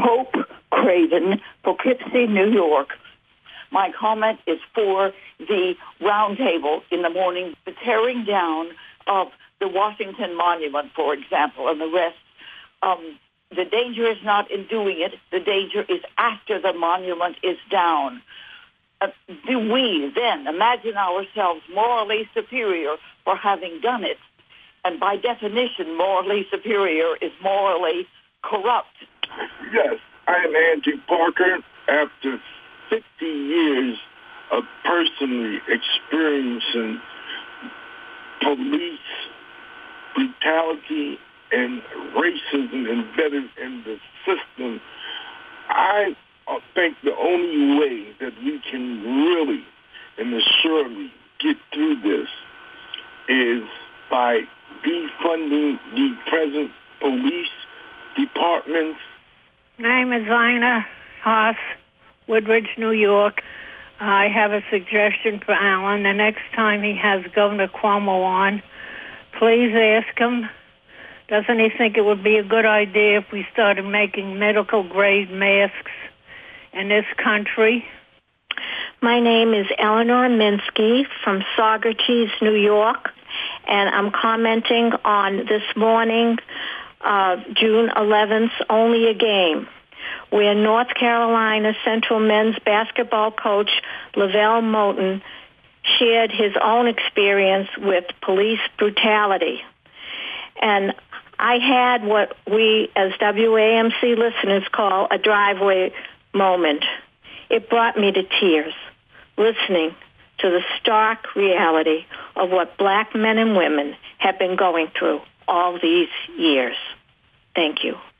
Hope Craven, Poughkeepsie, New York. My comment is for the roundtable in the morning, the tearing down of the Washington Monument, for example, and the rest. The danger is not in doing it. The danger is after the monument is down. Do we then imagine ourselves morally superior for having done it? And by definition, morally superior is morally corrupt. Yes, I am Angie Parker. After 50 years of personally experiencing police brutality and racism embedded in the system, I think the only way that we can really and assuredly get through this is by defunding the present police departments. My name is Ina Haas, Woodridge, New York. I have a suggestion for Alan. The next time he has Governor Cuomo on, please ask him, doesn't he think it would be a good idea if we started making medical-grade masks in this country? My name is Eleanor Minsky from Saugerties, New York, and I'm commenting on this morning, June 11th, Only a Game, where North Carolina Central men's basketball coach Lavelle Moten shared his own experience with police brutality. And I had what we as WAMC listeners call a driveway moment. It brought me to tears, listening to the stark reality of what black men and women have been going through all these years. Thank you.